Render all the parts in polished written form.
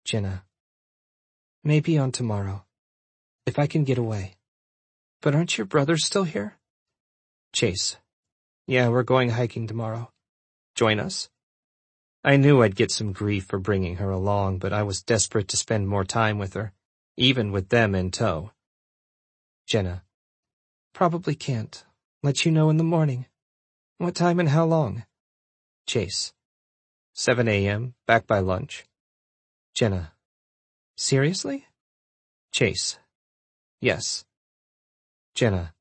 Jenna. Maybe on tomorrow, if I can get away. But aren't your brothers still here? Chase. Yeah, we're going hiking tomorrow. Join us? I knew I'd get some grief for bringing her along, but I was desperate to spend more time with her, even with them in tow. Jenna. Probably can't. Let you know in the morning. What time and how long? Chase. 7 a.m., back by lunch. Jenna. Seriously? Chase. Yes. Jenna.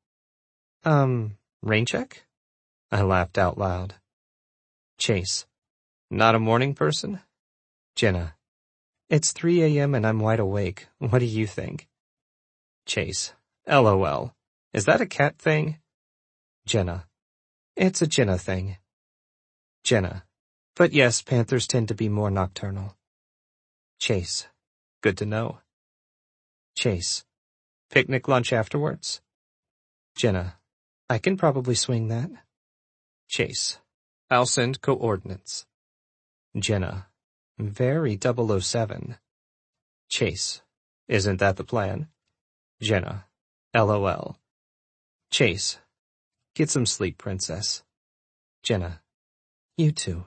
Rain check? I laughed out loud. Chase. Not a morning person? Jenna. It's 3 a.m. and I'm wide awake. What do you think? Chase. LOL. Is that a cat thing? Jenna. It's a Jenna thing. Jenna. But yes, panthers tend to be more nocturnal. Chase. Good to know. Chase. Picnic lunch afterwards? Jenna. I can probably swing that. Chase. I'll send coordinates. Jenna. Very 007. Chase. Isn't that the plan? Jenna. LOL. Chase. Get some sleep, princess. Jenna. You too.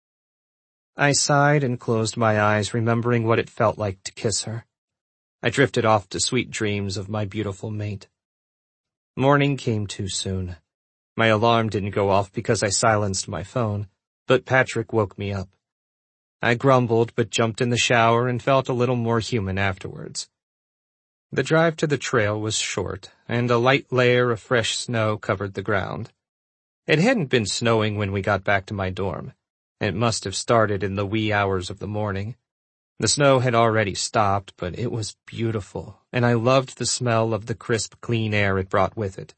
I sighed and closed my eyes, remembering what it felt like to kiss her. I drifted off to sweet dreams of my beautiful mate. Morning came too soon. My alarm didn't go off because I silenced my phone, but Patrick woke me up. I grumbled but jumped in the shower and felt a little more human afterwards. The drive to the trail was short, and a light layer of fresh snow covered the ground. It hadn't been snowing when we got back to my dorm. It must have started in the wee hours of the morning. The snow had already stopped, but it was beautiful, and I loved the smell of the crisp, clean air it brought with it.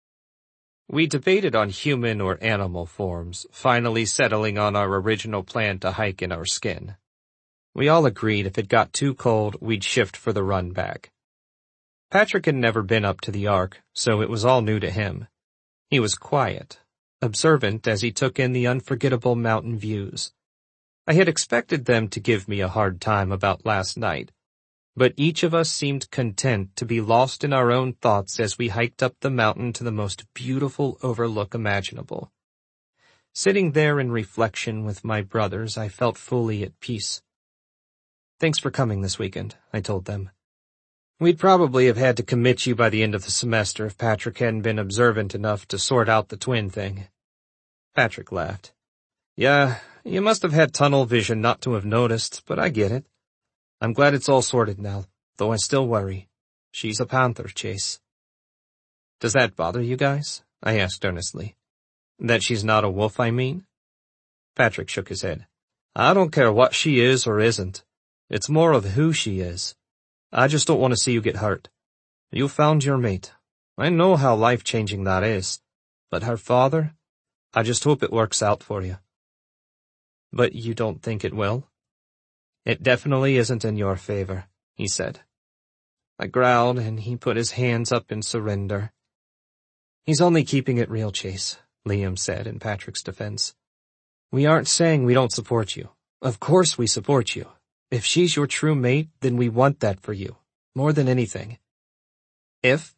We debated on human or animal forms, finally settling on our original plan to hike in our skin. We all agreed if it got too cold, we'd shift for the run back. Patrick had never been up to the Ark, so it was all new to him. He was quiet, observant as he took in the unforgettable mountain views. I had expected them to give me a hard time about last night, but each of us seemed content to be lost in our own thoughts as we hiked up the mountain to the most beautiful overlook imaginable. Sitting there in reflection with my brothers, I felt fully at peace. Thanks for coming this weekend, I told them. We'd probably have had to commit you by the end of the semester if Patrick hadn't been observant enough to sort out the twin thing. Patrick laughed. Yeah, you must have had tunnel vision not to have noticed, but I get it. I'm glad it's all sorted now, though I still worry. She's a panther, Chase. Does that bother you guys? I asked earnestly. That she's not a wolf, I mean? Patrick shook his head. I don't care what she is or isn't. It's more of who she is. I just don't want to see you get hurt. You found your mate. I know how life-changing that is. But her father? I just hope it works out for you. But you don't think it will? It definitely isn't in your favor, he said. I growled, and he put his hands up in surrender. He's only keeping it real, Chase, Liam said in Patrick's defense. We aren't saying we don't support you. Of course we support you. If she's your true mate, then we want that for you, more than anything. If?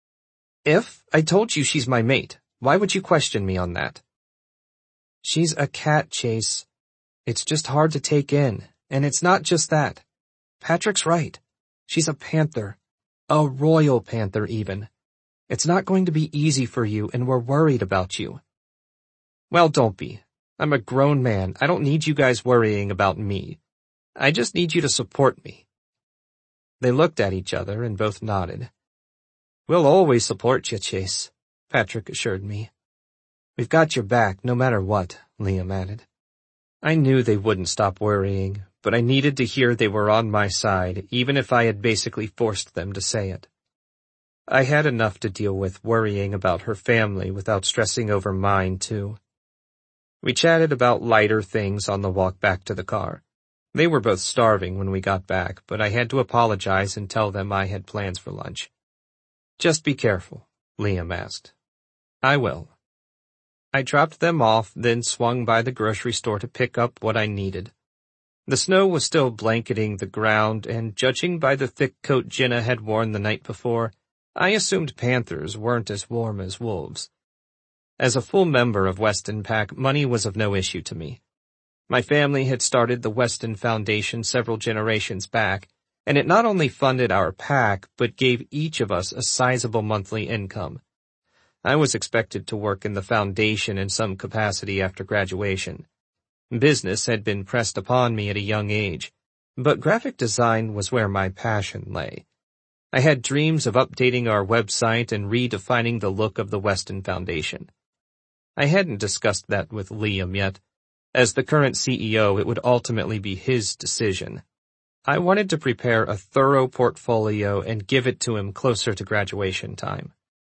I told you she's my mate. Why would you question me on that? She's a cat, Chase. It's just hard to take in, and it's not just that. Patrick's right. She's a panther. A royal panther, even. It's not going to be easy for you, and we're worried about you. Well, don't be. I'm a grown man. I don't need you guys worrying about me. I just need you to support me. They looked at each other and both nodded. We'll always support you, Chase, Patrick assured me. We've got your back, no matter what, Liam added. I knew they wouldn't stop worrying, but I needed to hear they were on my side, even if I had basically forced them to say it. I had enough to deal with worrying about her family without stressing over mine, too. We chatted about lighter things on the walk back to the car. They were both starving when we got back, but I had to apologize and tell them I had plans for lunch. Just be careful, Liam asked. I will. I dropped them off, then swung by the grocery store to pick up what I needed. The snow was still blanketing the ground, and judging by the thick coat Jenna had worn the night before, I assumed panthers weren't as warm as wolves. As a full member of Weston Pack, money was of no issue to me. My family had started the Weston Foundation several generations back, and it not only funded our pack, but gave each of us a sizable monthly income. I was expected to work in the foundation in some capacity after graduation. Business had been pressed upon me at a young age, but graphic design was where my passion lay. I had dreams of updating our website and redefining the look of the Weston Foundation. I hadn't discussed that with Liam yet. As the current CEO, it would ultimately be his decision. I wanted to prepare a thorough portfolio and give it to him closer to graduation time.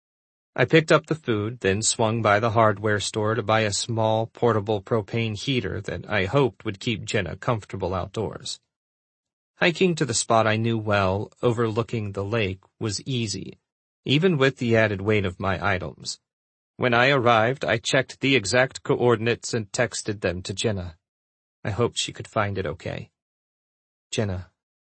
I picked up the food, then swung by the hardware store to buy a small, portable propane heater that I hoped would keep Jenna comfortable outdoors. Hiking to the spot I knew well, overlooking the lake, was easy, even with the added weight of my items. When I arrived, I checked the exact coordinates and texted them to Jenna. I hoped she could find it okay. Jenna.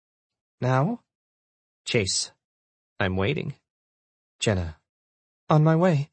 Now? Chase. I'm waiting. Jenna. On my way.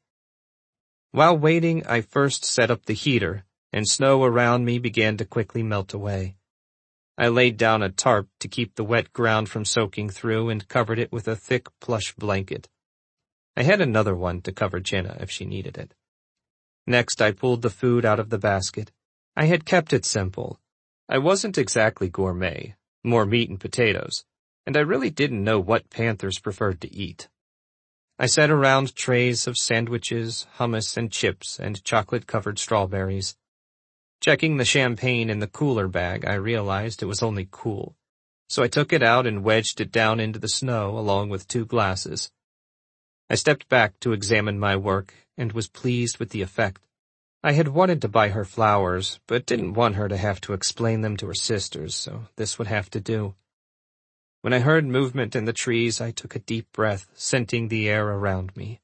While waiting, I first set up the heater, and snow around me began to quickly melt away. I laid down a tarp to keep the wet ground from soaking through and covered it with a thick plush blanket. I had another one to cover Jenna if she needed it. Next, I pulled the food out of the basket. I had kept it simple. I wasn't exactly gourmet, more meat and potatoes, and I really didn't know what panthers preferred to eat. I set around trays of sandwiches, hummus and chips, and chocolate-covered strawberries. Checking the champagne in the cooler bag, I realized it was only cool, so I took it out and wedged it down into the snow along with 2 glasses. I stepped back to examine my work and was pleased with the effect. I had wanted to buy her flowers, but didn't want her to have to explain them to her sisters, so this would have to do. When I heard movement in the trees, I took a deep breath, scenting the air around me.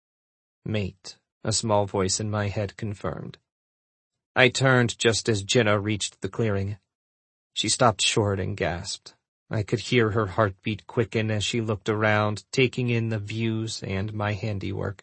Mate, a small voice in my head confirmed. I turned just as Jenna reached the clearing. She stopped short and gasped. I could hear her heartbeat quicken as she looked around, taking in the views and my handiwork.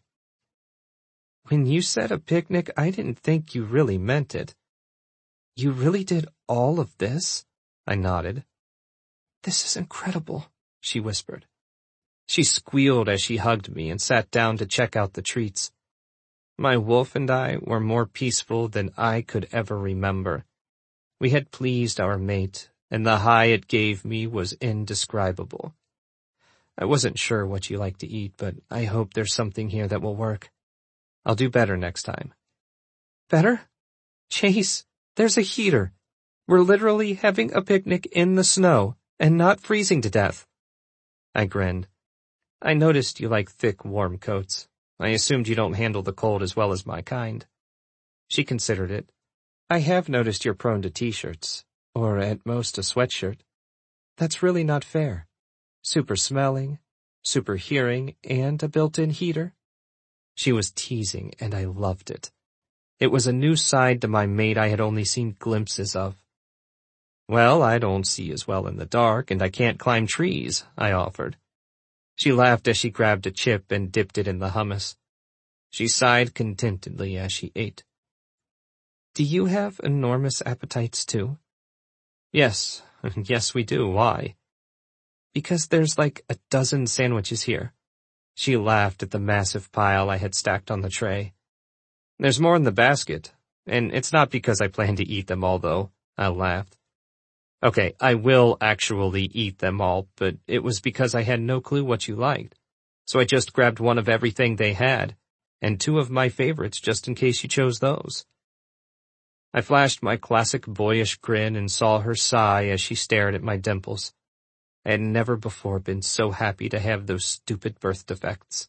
When you said a picnic, I didn't think you really meant it. You really did all of this? I nodded. This is incredible, she whispered. She squealed as she hugged me and sat down to check out the treats. My wolf and I were more peaceful than I could ever remember. We had pleased our mate, and the high it gave me was indescribable. I wasn't sure what you like to eat, but I hope there's something here that will work. I'll do better next time. Better? Chase, there's a heater. We're literally having a picnic in the snow. And not freezing to death. I grinned. I noticed you like thick, warm coats. I assumed you don't handle the cold as well as my kind. She considered it. I have noticed you're prone to t-shirts, or at most a sweatshirt. That's really not fair. Super smelling, super hearing, and a built-in heater. She was teasing, and I loved it. It was a new side to my mate I had only seen glimpses of. Well, I don't see as well in the dark, and I can't climb trees, I offered. She laughed as she grabbed a chip and dipped it in the hummus. She sighed contentedly as she ate. Do you have enormous appetites too? Yes, yes we do. Why? Because there's like a dozen sandwiches here. She laughed at the massive pile I had stacked on the tray. There's more in the basket, and it's not because I plan to eat them all, though, I laughed. Okay, I will actually eat them all, but it was because I had no clue what you liked. So I just grabbed one of everything they had, and 2 of my favorites just in case you chose those. I flashed my classic boyish grin and saw her sigh as she stared at my dimples. I had never before been so happy to have those stupid birth defects.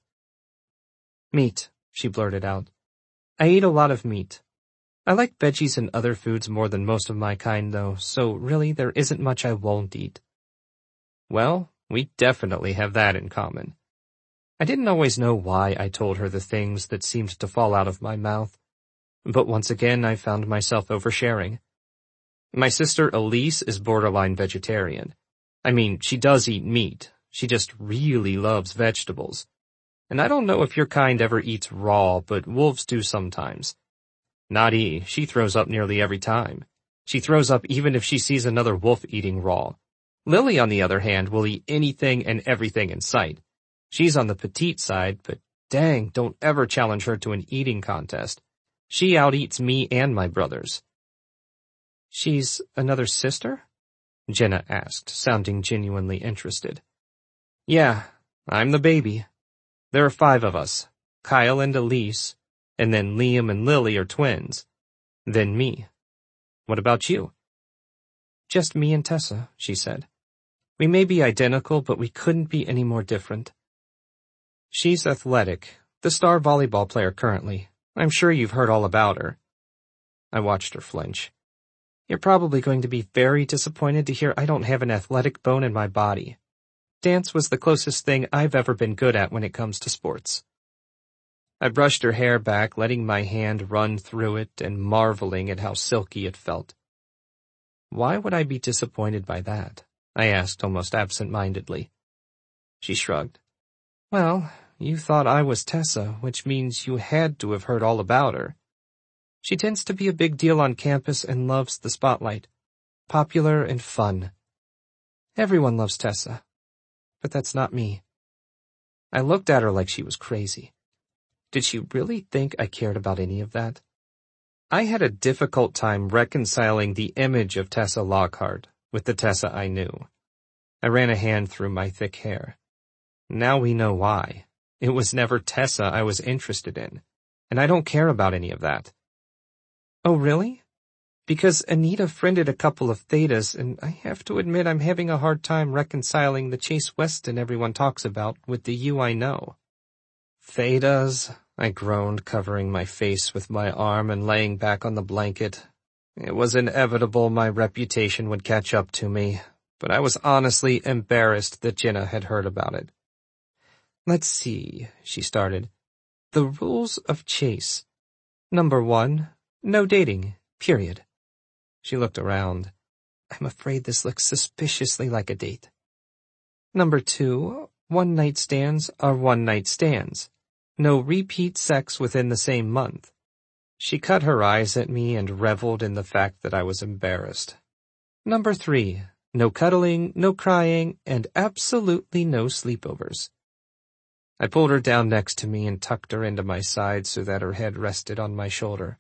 Meat, she blurted out. I eat a lot of meat. I like veggies and other foods more than most of my kind, though, so really there isn't much I won't eat. Well, we definitely have that in common. I didn't always know why I told her the things that seemed to fall out of my mouth, but once again I found myself oversharing. My sister Elise is borderline vegetarian. I mean, she does eat meat. She just really loves vegetables. And I don't know if your kind ever eats raw, but wolves do sometimes. Nadi, she throws up nearly every time. She throws up even if she sees another wolf eating raw. Lily, on the other hand, will eat anything and everything in sight. She's on the petite side, but dang, don't ever challenge her to an eating contest. She out-eats me and my brothers. She's another sister? Jenna asked, sounding genuinely interested. Yeah, I'm the baby. There are 5 of us, Kyle and Elise, and then Liam and Lily are twins. Then me. What about you? Just me and Tessa, she said. We may be identical, but we couldn't be any more different. She's athletic, the star volleyball player currently. I'm sure you've heard all about her. I watched her flinch. You're probably going to be very disappointed to hear I don't have an athletic bone in my body. Dance was the closest thing I've ever been good at when it comes to sports. I brushed her hair back, letting my hand run through it and marveling at how silky it felt. Why would I be disappointed by that? I asked almost absent-mindedly. She shrugged. Well, you thought I was Tessa, which means you had to have heard all about her. She tends to be a big deal on campus and loves the spotlight. Popular and fun. Everyone loves Tessa. But that's not me. I looked at her like she was crazy. Did she really think I cared about any of that? I had a difficult time reconciling the image of Tessa Lockhart with the Tessa I knew. I ran a hand through my thick hair. Now we know why. It was never Tessa I was interested in, and I don't care about any of that. Oh, really? Because Anita friended a couple of Thetas, and I have to admit I'm having a hard time reconciling the Chase Weston everyone talks about with the you I know. Thetas, I groaned, covering my face with my arm and laying back on the blanket. It was inevitable my reputation would catch up to me, but I was honestly embarrassed that Jenna had heard about it. Let's see, she started. The rules of Chase. Number 1, no dating, period. She looked around. I'm afraid this looks suspiciously like a date. Number 2, one-night stands are one-night stands. No repeat sex within the same month. She cut her eyes at me and reveled in the fact that I was embarrassed. Number 3, no cuddling, no crying, and absolutely no sleepovers. I pulled her down next to me and tucked her into my side so that her head rested on my shoulder.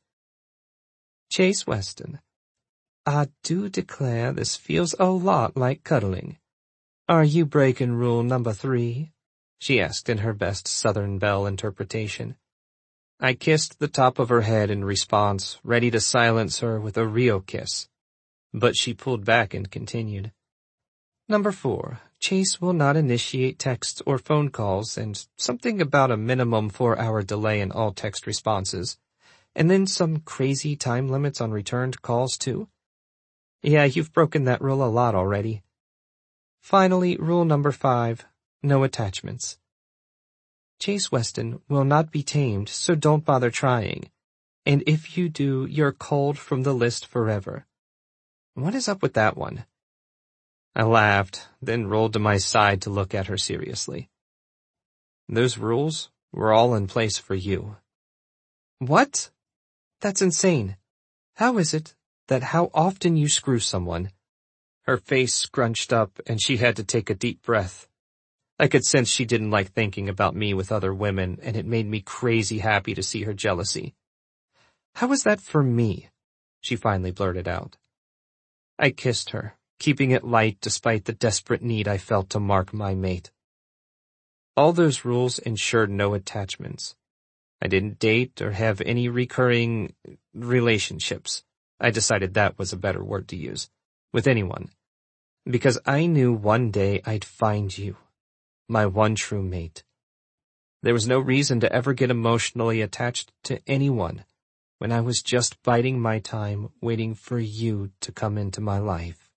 Chase Weston, I do declare this feels a lot like cuddling. Are you breaking rule number 3? She asked in her best Southern Belle interpretation. I kissed the top of her head in response, ready to silence her with a real kiss. But she pulled back and continued. Number 4, Chase will not initiate texts or phone calls, and something about a minimum 4-hour delay in all text responses, and then some crazy time limits on returned calls too. Yeah, you've broken that rule a lot already. Finally, rule number 5, no attachments. Chase Weston will not be tamed, so don't bother trying. And if you do, you're culled from the list forever. What is up with that one? I laughed, then rolled to my side to look at her seriously. Those rules were all in place for you. What? That's insane. How is it that how often you screw someone? Her face scrunched up and she had to take a deep breath. I could sense she didn't like thinking about me with other women, and it made me crazy happy to see her jealousy. How is that for me? She finally blurted out. I kissed her, keeping it light despite the desperate need I felt to mark my mate. All those rules ensured no attachments. I didn't date or have any recurring relationships. I decided that was a better word to use, with anyone. Because I knew one day I'd find you, my one true mate. There was no reason to ever get emotionally attached to anyone when I was just biding my time waiting for you to come into my life.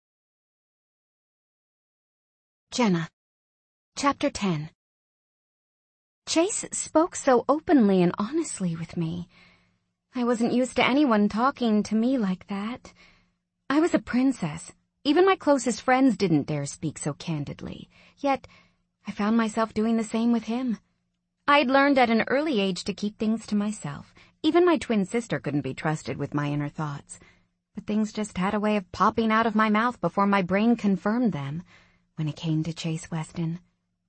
Jenna. Chapter 10. Chase spoke so openly and honestly with me. I wasn't used to anyone talking to me like that. I was a princess. Even my closest friends didn't dare speak so candidly. Yet, I found myself doing the same with him. I'd learned at an early age to keep things to myself. Even my twin sister couldn't be trusted with my inner thoughts. But things just had a way of popping out of my mouth before my brain confirmed them when it came to Chase Weston.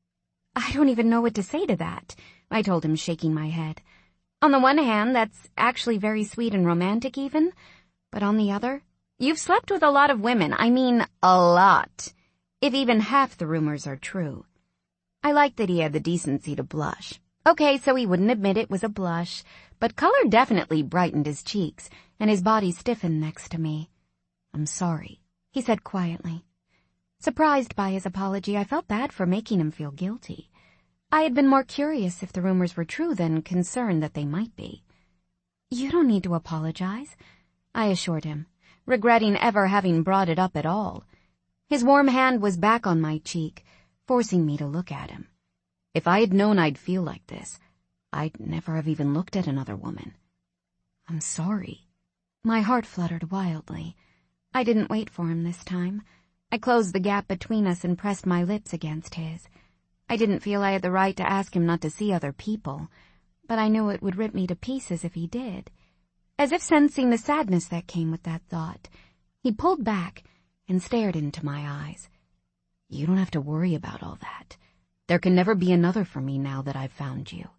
I don't even know what to say to that, I told him, shaking my head. On the one hand, that's actually very sweet and romantic even, but on the other, you've slept with a lot of women. I mean, a lot. If even half the rumors are true. I liked that he had the decency to blush. Okay, so he wouldn't admit it was a blush, but color definitely brightened his cheeks, and his body stiffened next to me. I'm sorry, he said quietly. Surprised by his apology, I felt bad for making him feel guilty. I had been more curious if the rumors were true than concerned that they might be. You don't need to apologize, I assured him, regretting ever having brought it up at all. His warm hand was back on my cheek, forcing me to look at him. If I had known I'd feel like this, I'd never have even looked at another woman. I'm sorry. My heart fluttered wildly. I didn't wait for him this time. I closed the gap between us and pressed my lips against his. I didn't feel I had the right to ask him not to see other people, but I knew it would rip me to pieces if he did. As if sensing the sadness that came with that thought, he pulled back and stared into my eyes. You don't have to worry about all that. There can never be another for me now that I've found you.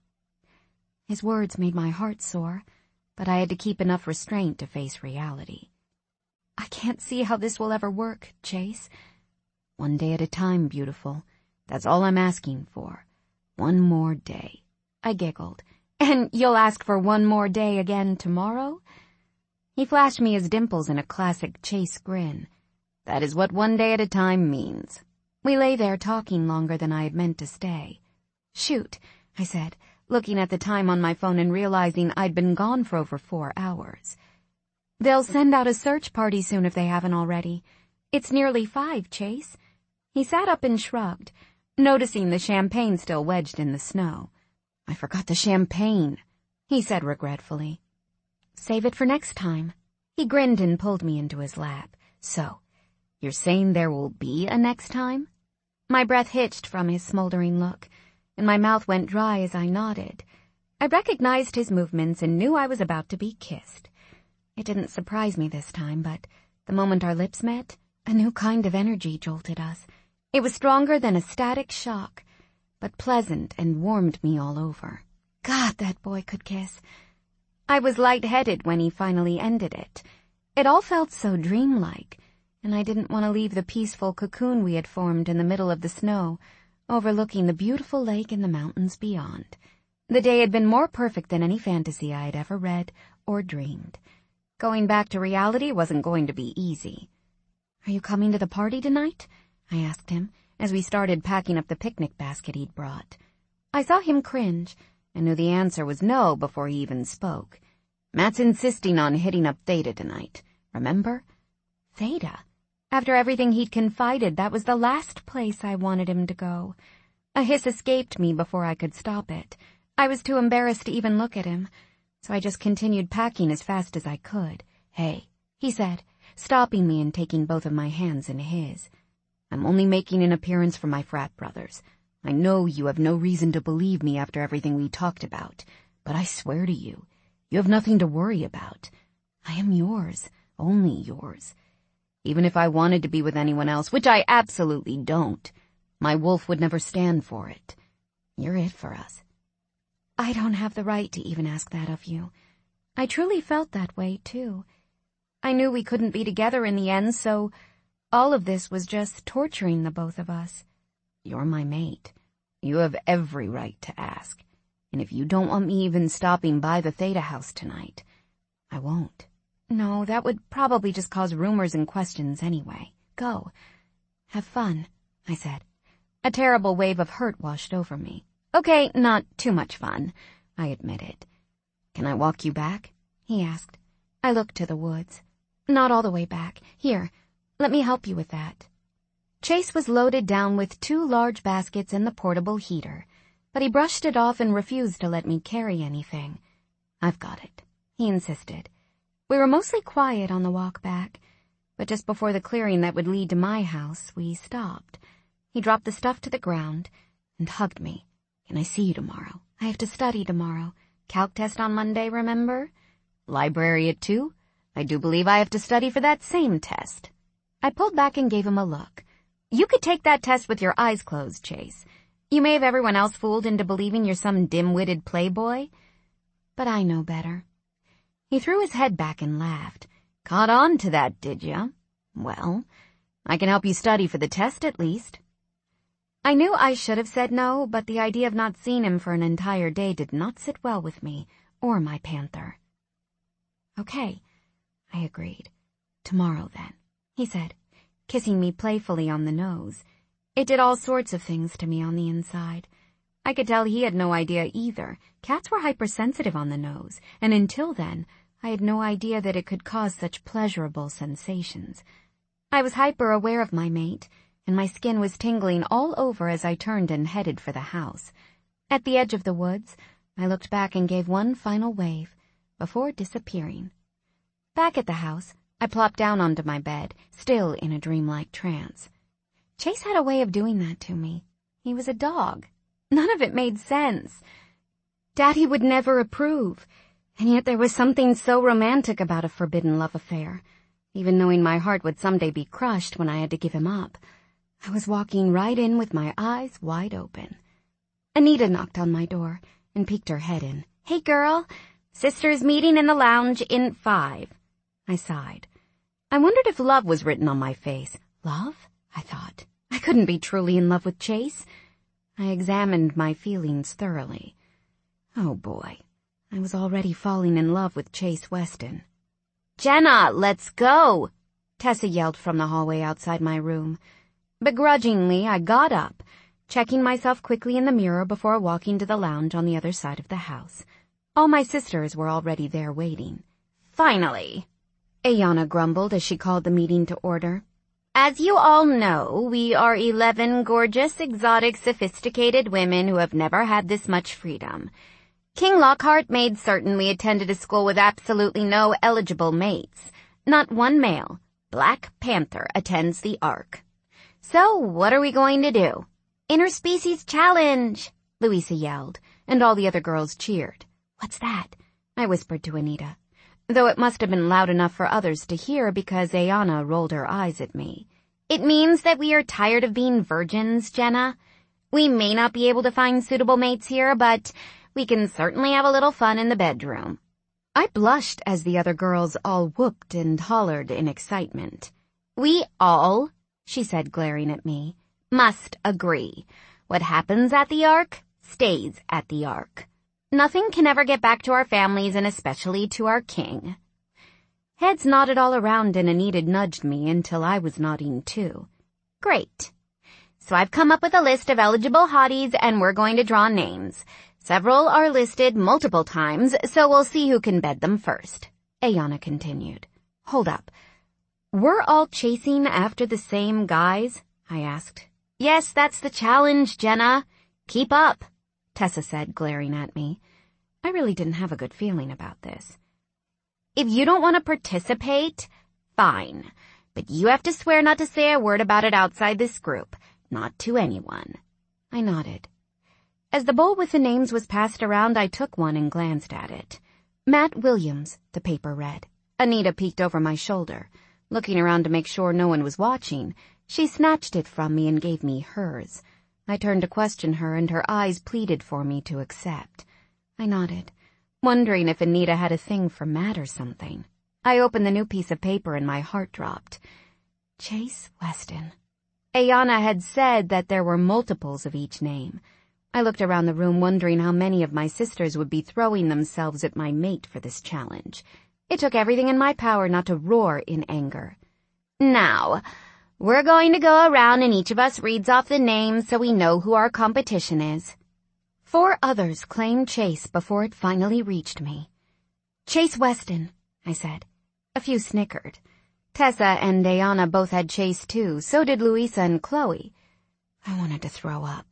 His words made my heart soar, but I had to keep enough restraint to face reality. I can't see how this will ever work, Chase. One day at a time, beautiful. That's all I'm asking for. One more day. I giggled. And you'll ask for one more day again tomorrow? He flashed me his dimples in a classic Chase grin. That is what one day at a time means. We lay there talking longer than I had meant to stay. Shoot, I said, looking at the time on my phone and realizing I'd been gone for over 4 hours. They'll send out a search party soon if they haven't already. It's nearly 5, Chase. He sat up and shrugged, noticing the champagne still wedged in the snow. I forgot the champagne, he said regretfully. Save it for next time. He grinned and pulled me into his lap. So, you're saying there will be a next time? My breath hitched from his smoldering look, and my mouth went dry as I nodded. I recognized his movements and knew I was about to be kissed. It didn't surprise me this time, but the moment our lips met, a new kind of energy jolted us. It was stronger than a static shock, but pleasant and warmed me all over. God, that boy could kiss. I was lightheaded when he finally ended it. It all felt so dreamlike, and I didn't want to leave the peaceful cocoon we had formed in the middle of the snow, overlooking the beautiful lake and the mountains beyond. The day had been more perfect than any fantasy I had ever read or dreamed. Going back to reality wasn't going to be easy. Are you coming to the party tonight? I asked him, as we started packing up the picnic basket he'd brought. I saw him cringe, and knew the answer was no before he even spoke. Matt's insisting on hitting up Theta tonight, remember? Theta? After everything he'd confided, that was the last place I wanted him to go. A hiss escaped me before I could stop it. I was too embarrassed to even look at him, so I just continued packing as fast as I could. Hey, he said, stopping me and taking both of my hands in his. I'm only making an appearance for my frat brothers. I know you have no reason to believe me after everything we talked about, but I swear to you, you have nothing to worry about. I am yours, only yours. Even if I wanted to be with anyone else, which I absolutely don't, my wolf would never stand for it. You're it for us. I don't have the right to even ask that of you. I truly felt that way, too. I knew we couldn't be together in the end, so all of this was just torturing the both of us. You're my mate. You have every right to ask. And if you don't want me even stopping by the Theta house tonight, I won't. No, that would probably just cause rumors and questions anyway. Go. Have fun, I said. A terrible wave of hurt washed over me. Okay, not too much fun, I admitted. Can I walk you back? He asked. I looked to the woods. Not all the way back. Here, let me help you with that. Chase was loaded down with 2 large baskets and the portable heater, but he brushed it off and refused to let me carry anything. I've got it, he insisted. We were mostly quiet on the walk back, but just before the clearing that would lead to my house, we stopped. He dropped the stuff to the ground and hugged me. "Can I see you tomorrow? I have to study tomorrow. Calc test on Monday, remember? Library at 2? I do believe I have to study for that same test." I pulled back and gave him a look. "You could take that test with your eyes closed, Chase. You may have everyone else fooled into believing you're some dim-witted playboy, but I know better." He threw his head back and laughed. "Caught on to that, did ya? Well, I can help you study for the test at least." I knew I should have said no, but the idea of not seeing him for an entire day did not sit well with me, or my panther. "Okay," I agreed. "Tomorrow, then," he said, kissing me playfully on the nose. It did all sorts of things to me on the inside. I could tell he had no idea either. Cats were hypersensitive on the nose, and until then, I had no idea that it could cause such pleasurable sensations. I was hyper-aware of my mate, and my skin was tingling all over as I turned and headed for the house. At the edge of the woods, I looked back and gave one final wave, before disappearing. Back at the house, I plopped down onto my bed, still in a dreamlike trance. Chase had a way of doing that to me. He was a dog. None of it made sense. Daddy would never approve, and yet there was something so romantic about a forbidden love affair, even knowing my heart would someday be crushed when I had to give him up. I was walking right in with my eyes wide open. Anita knocked on my door and peeked her head in. "Hey, girl, sister's meeting in the lounge in 5. I sighed. I wondered if love was written on my face. Love? I thought. I couldn't be truly in love with Chase. I examined my feelings thoroughly. Oh boy, I was already falling in love with Chase Weston. "Jenna, let's go!" Tessa yelled from the hallway outside my room. Begrudgingly, I got up, checking myself quickly in the mirror before walking to the lounge on the other side of the house. All my sisters were already there waiting. "Finally," Ayana grumbled as she called the meeting to order. "As you all know, we are 11 gorgeous, exotic, sophisticated women who have never had this much freedom. King Lockhart made certain we attended a school with absolutely no eligible mates. Not one male. Black Panther attends the Ark. So, what are we going to do?" "Interspecies challenge," Louisa yelled, and all the other girls cheered. "What's that?" I whispered to Anita, though it must have been loud enough for others to hear because Ayana rolled her eyes at me. "It means that we are tired of being virgins, Jenna. We may not be able to find suitable mates here, but we can certainly have a little fun in the bedroom." I blushed as the other girls all whooped and hollered in excitement. "We all," she said, glaring at me, "must agree. What happens at the Ark stays at the Ark. Nothing can ever get back to our families and especially to our king." Heads nodded all around and Anita nudged me until I was nodding too. "Great. So I've come up with a list of eligible hotties and we're going to draw names. Several are listed multiple times, so we'll see who can bed them first," Ayana continued. "Hold up. We're all chasing after the same guys?" I asked. "Yes, that's the challenge, Jenna. Keep up," Tessa said, glaring at me. I really didn't have a good feeling about this. "If you don't want to participate, fine. But you have to swear not to say a word about it outside this group. Not to anyone." I nodded. As the bowl with the names was passed around, I took one and glanced at it. Matt Williams, the paper read. Anita peeked over my shoulder. Looking around to make sure no one was watching, she snatched it from me and gave me hers. I turned to question her, and her eyes pleaded for me to accept. I nodded, wondering if Anita had a thing for Matt or something. I opened the new piece of paper and my heart dropped. Chase Weston. Ayana had said that there were multiples of each name. I looked around the room wondering how many of my sisters would be throwing themselves at my mate for this challenge. It took everything in my power not to roar in anger. "Now, we're going to go around and each of us reads off the names so we know who our competition is." 4 others claimed Chase before it finally reached me. "Chase Weston," I said. A few snickered. Tessa and Ayana both had Chase too, so did Louisa and Chloe. I wanted to throw up.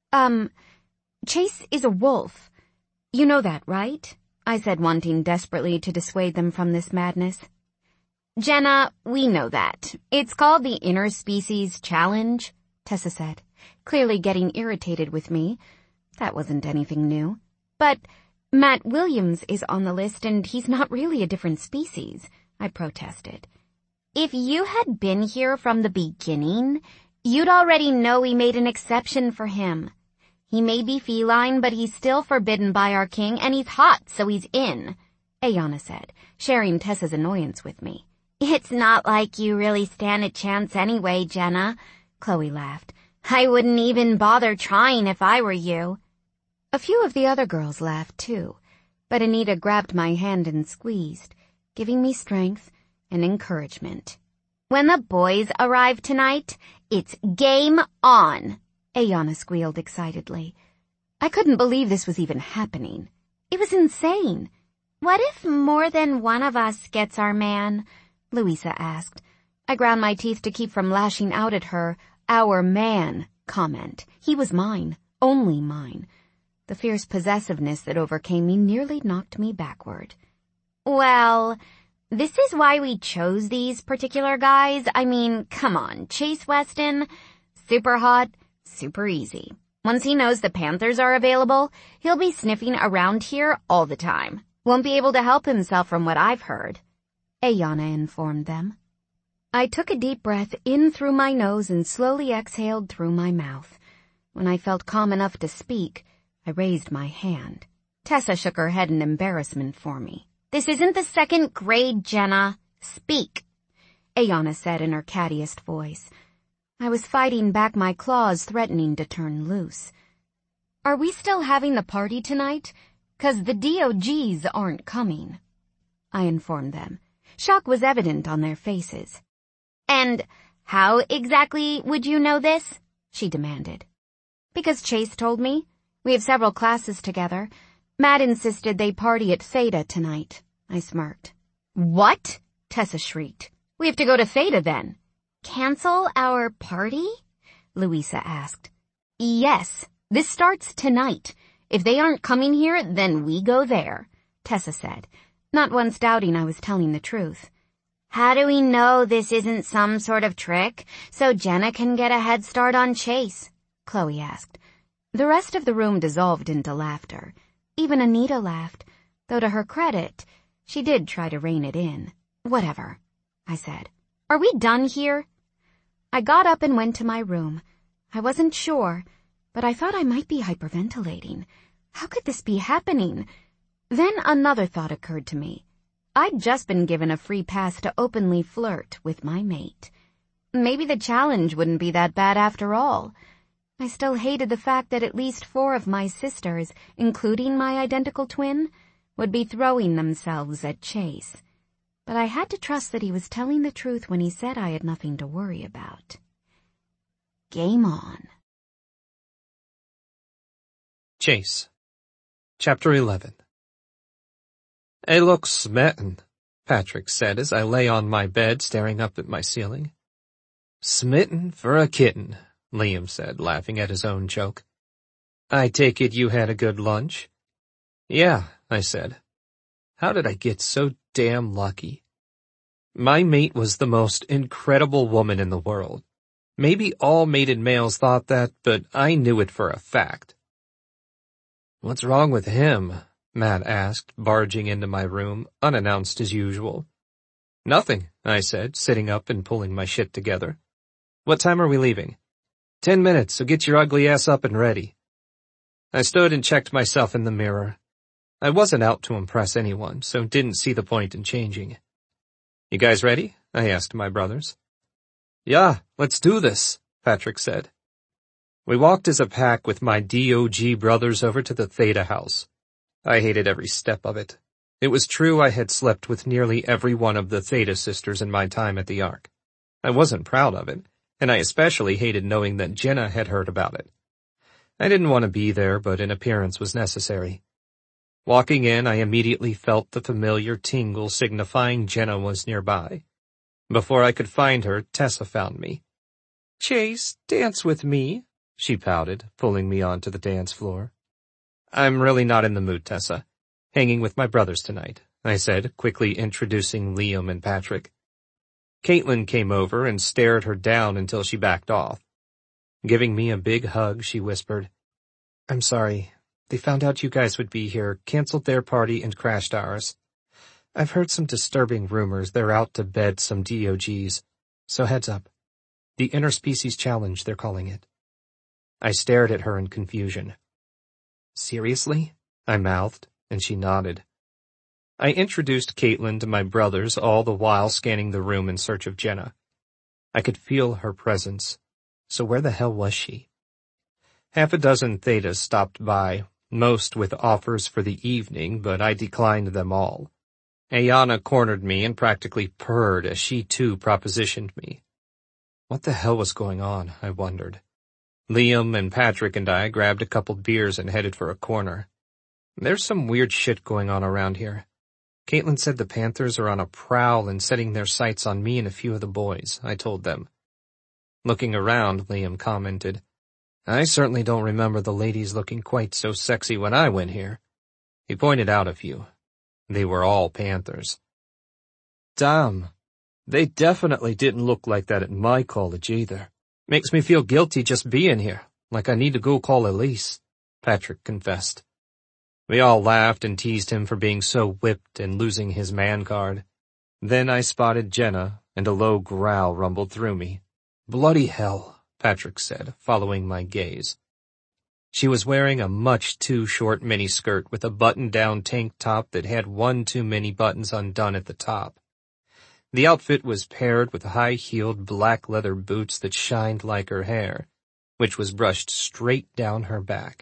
Chase is a wolf. You know that, right?" I said, wanting desperately to dissuade them from this madness. Jenna, we know that. It's called the Interspecies Challenge, Tessa said, clearly getting irritated with me. That wasn't anything new. But Matt Williams is on the list and he's not really a different species, I protested. If you had been here from the beginning, you'd already know we made an exception for him. He may be feline, but he's still forbidden by our king, and he's hot, so he's in, Ayana said, sharing Tessa's annoyance with me. It's not like you really stand a chance anyway, Jenna, Chloe laughed. I wouldn't even bother trying if I were you. A few of the other girls laughed too, but Anita grabbed my hand and squeezed, giving me strength and encouragement. When the boys arrive tonight, it's game on, Ayana squealed excitedly. I couldn't believe this was even happening. It was insane. What if more than one of us gets our man? Louisa asked. I ground my teeth to keep from lashing out at her "our man" comment. He was mine, only mine. The fierce possessiveness that overcame me nearly knocked me backward. Well, this is why we chose these particular guys. I mean, come on, Chase Weston, super hot, super easy. Once he knows the Panthers are available, he'll be sniffing around here all the time. Won't be able to help himself from what I've heard, Ayana informed them. I took a deep breath in through my nose and slowly exhaled through my mouth. When I felt calm enough to speak, I raised my hand. Tessa shook her head in embarrassment for me. This isn't the second grade, Jenna. Speak, Ayana said in her cattiest voice. I was fighting back my claws, threatening to turn loose. Are we still having the party tonight? 'Cause the DOGs aren't coming, I informed them. Shock was evident on their faces. And how exactly would you know this? She demanded. Because Chase told me. We have several classes together. Matt insisted they party at Theta tonight, I smirked. What? Tessa shrieked. We have to go to Theta then. Cancel our party? Louisa asked. Yes, this starts tonight. If they aren't coming here, then we go there, Tessa said, not once doubting I was telling the truth. How do we know this isn't some sort of trick, so Jenna can get a head start on Chase? Chloe asked. The rest of the room dissolved into laughter. Even Anita laughed, though to her credit, she did try to rein it in. Whatever, I said. Are we done here? I got up and went to my room. I wasn't sure, but I thought I might be hyperventilating. How could this be happening? Then another thought occurred to me. I'd just been given a free pass to openly flirt with my mate. Maybe the challenge wouldn't be that bad after all. I still hated the fact that at least 4 of my sisters, including my identical twin, would be throwing themselves at Chase. But I had to trust that he was telling the truth when he said I had nothing to worry about. Game on. Chase. Chapter 11. "I look smitten," Patrick said as I lay on my bed staring up at my ceiling. "Smitten for a kitten," Liam said, laughing at his own joke. "I take it you had a good lunch?" "Yeah," I said. How did I get so damn lucky? My mate was the most incredible woman in the world. Maybe all mated males thought that, but I knew it for a fact. "What's wrong with him?" Matt asked, barging into my room, unannounced as usual. "Nothing," I said, sitting up and pulling my shit together. "What time are we leaving?" 10 minutes, so get your ugly ass up and ready." I stood and checked myself in the mirror. I wasn't out to impress anyone, so didn't see the point in changing. "You guys ready?" I asked my brothers. "Yeah, let's do this," Patrick said. We walked as a pack with my DOG brothers over to the Theta house. I hated every step of it. It was true I had slept with nearly every one of the Theta sisters in my time at the Ark. I wasn't proud of it, and I especially hated knowing that Jenna had heard about it. I didn't want to be there, but an appearance was necessary. Walking in, I immediately felt the familiar tingle signifying Jenna was nearby. Before I could find her, Tessa found me. "Chase, dance with me," she pouted, pulling me onto the dance floor. "I'm really not in the mood, Tessa. Hanging with my brothers tonight," I said, quickly introducing Liam and Patrick. Caitlin came over and stared her down until she backed off. Giving me a big hug, she whispered, "I'm sorry. They found out you guys would be here, canceled their party, and crashed ours. I've heard some disturbing rumors they're out to bed some DOGs, so heads up. The Interspecies Challenge, they're calling it." I stared at her in confusion. "Seriously?" I mouthed, and she nodded. I introduced Caitlin to my brothers, all the while scanning the room in search of Jenna. I could feel her presence, so where the hell was she? Half a dozen Thetas stopped by, most with offers for the evening, but I declined them all. Ayana cornered me and practically purred as she too propositioned me. What the hell was going on, I wondered. Liam and Patrick and I grabbed a couple beers and headed for a corner. There's some weird shit going on around here. Caitlin said the Panthers are on a prowl and setting their sights on me and a few of the boys, I told them. Looking around, Liam commented, "I certainly don't remember the ladies looking quite so sexy when I went here." He pointed out a few. They were all Panthers. "Damn, they definitely didn't look like that at my college either. Makes me feel guilty just being here, like I need to go call Elise," Patrick confessed. We all laughed and teased him for being so whipped and losing his man card. Then I spotted Jenna, and a low growl rumbled through me. "Bloody hell," Patrick said, following my gaze. She was wearing a much too short miniskirt with a button-down tank top that had one too many buttons undone at the top. The outfit was paired with high-heeled black leather boots that shined like her hair, which was brushed straight down her back.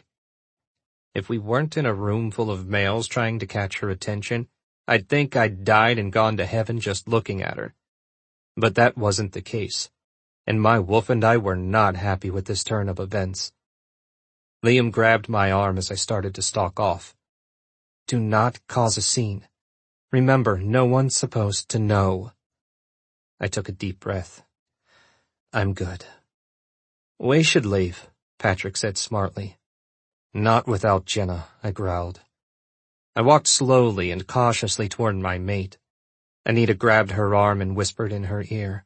If we weren't in a room full of males trying to catch her attention, I'd think I'd died and gone to heaven just looking at her. But that wasn't the case, and my wolf and I were not happy with this turn of events. Liam grabbed my arm as I started to stalk off. "Do not cause a scene. Remember, no one's supposed to know." I took a deep breath. "I'm good." "We should leave," Patrick said smartly. "Not without Jenna," I growled. I walked slowly and cautiously toward my mate. Anita grabbed her arm and whispered in her ear.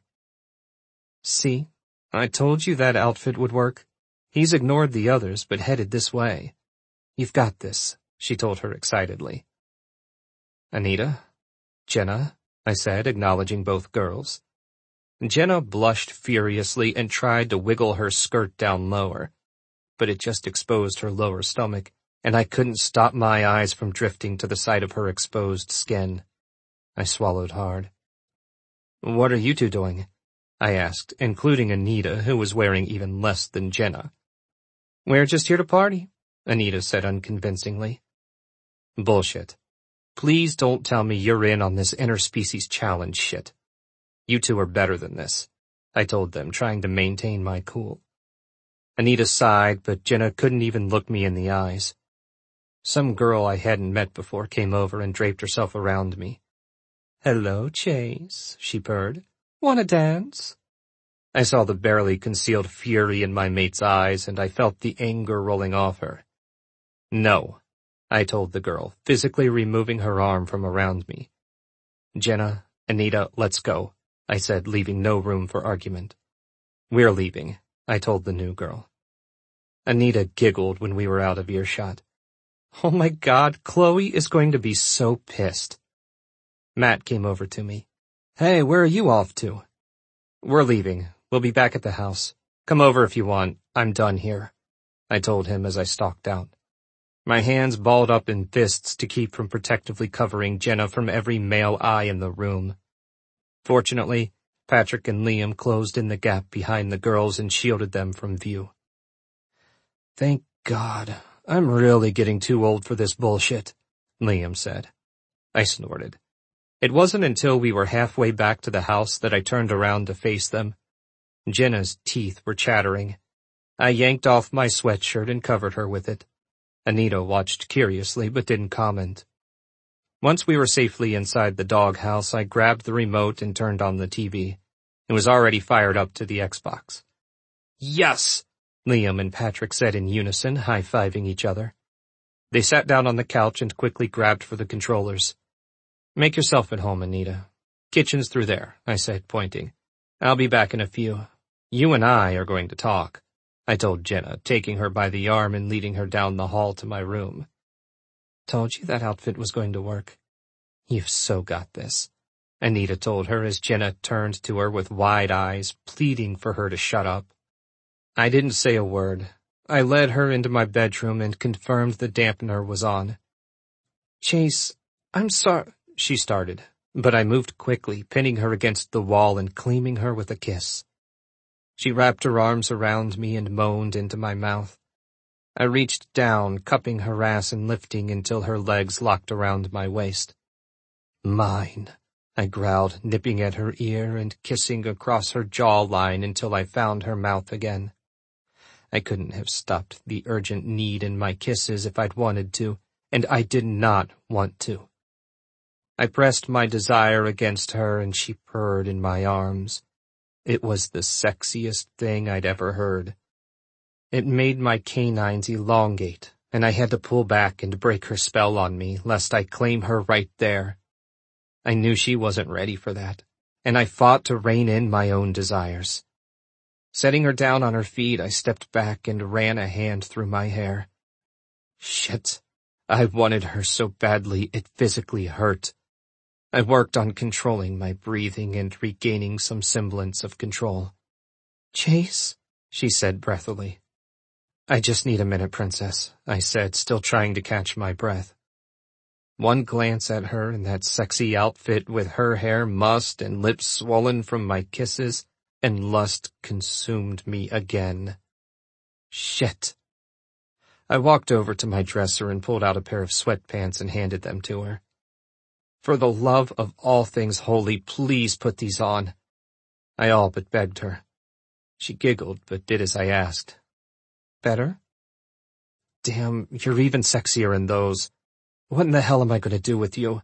"See, I told you that outfit would work. He's ignored the others, but headed this way. You've got this," she told her excitedly. "Anita? Jenna?" I said, acknowledging both girls. Jenna blushed furiously and tried to wiggle her skirt down lower, but it just exposed her lower stomach, and I couldn't stop my eyes from drifting to the sight of her exposed skin. I swallowed hard. "What are you two doing?" I asked, including Anita, who was wearing even less than Jenna. "We're just here to party," Anita said unconvincingly. "Bullshit. Please don't tell me you're in on this interspecies challenge shit. You two are better than this," I told them, trying to maintain my cool. Anita sighed, but Jenna couldn't even look me in the eyes. Some girl I hadn't met before came over and draped herself around me. "Hello, Chase," she purred. "Wanna dance?" I saw the barely concealed fury in my mate's eyes, and I felt the anger rolling off her. "No," I told the girl, physically removing her arm from around me. "Jenna, Anita, let's go," I said, leaving no room for argument. "We're leaving," I told the new girl. Anita giggled when we were out of earshot. "Oh my God, Chloe is going to be so pissed." Matt came over to me. "Hey, where are you off to?" "We're leaving. We'll be back at the house. Come over if you want. I'm done here," I told him as I stalked out. My hands balled up in fists to keep from protectively covering Jenna from every male eye in the room. Fortunately, Patrick and Liam closed in the gap behind the girls and shielded them from view. "Thank God. I'm really getting too old for this bullshit," Liam said. I snorted. It wasn't until we were halfway back to the house that I turned around to face them. Jenna's teeth were chattering. I yanked off my sweatshirt and covered her with it. Anita watched curiously but didn't comment. Once we were safely inside the doghouse, I grabbed the remote and turned on the TV. It was already fired up to the Xbox. "Yes!" Liam and Patrick said in unison, high-fiving each other. They sat down on the couch and quickly grabbed for the controllers. "Make yourself at home, Anita. Kitchen's through there, I said, pointing. I'll be back in a few. You and I are going to talk, I told Jenna, taking her by the arm and leading her down the hall to my room. Told you that outfit was going to work. You've so got this, Anita told her as Jenna turned to her with wide eyes, pleading for her to shut up. I didn't say a word. I led her into my bedroom and confirmed the dampener was on. Chase, I'm sorry, she started, but I moved quickly, pinning her against the wall and claiming her with a kiss. She wrapped her arms around me and moaned into my mouth. I reached down, cupping her ass and lifting until her legs locked around my waist. Mine, I growled, nipping at her ear and kissing across her jawline until I found her mouth again. I couldn't have stopped the urgent need in my kisses if I'd wanted to, and I did not want to. I pressed my desire against her and she purred in my arms. It was the sexiest thing I'd ever heard. It made my canines elongate, and I had to pull back and break her spell on me, lest I claim her right there. I knew she wasn't ready for that, and I fought to rein in my own desires. Setting her down on her feet, I stepped back and ran a hand through my hair. Shit, I wanted her so badly it physically hurt. I worked on controlling my breathing and regaining some semblance of control. Chase, she said breathily. I just need a minute, Princess, I said, still trying to catch my breath. One glance at her in that sexy outfit with her hair mussed and lips swollen from my kisses, and lust consumed me again. Shit. I walked over to my dresser and pulled out a pair of sweatpants and handed them to her. For the love of all things holy, please put these on. I all but begged her. She giggled, but did as I asked. Better? Damn, you're even sexier in those. What in the hell am I going to do with you?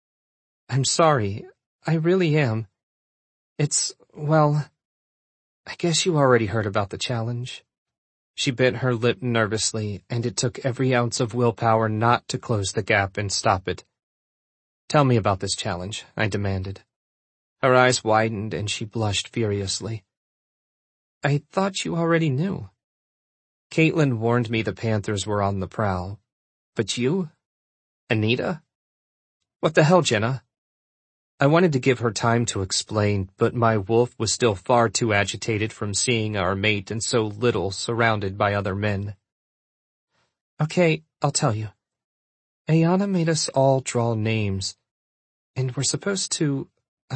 I'm sorry. I really am. Well, I guess you already heard about the challenge. She bit her lip nervously, and it took every ounce of willpower not to close the gap and stop it. Tell me about this challenge, I demanded. Her eyes widened, and she blushed furiously. I thought you already knew. Caitlin warned me the Panthers were on the prowl. But you? Anita? What the hell, Jenna? I wanted to give her time to explain, but my wolf was still far too agitated from seeing our mate and so little surrounded by other men. Okay, I'll tell you. Ayana made us all draw names, and we're supposed to,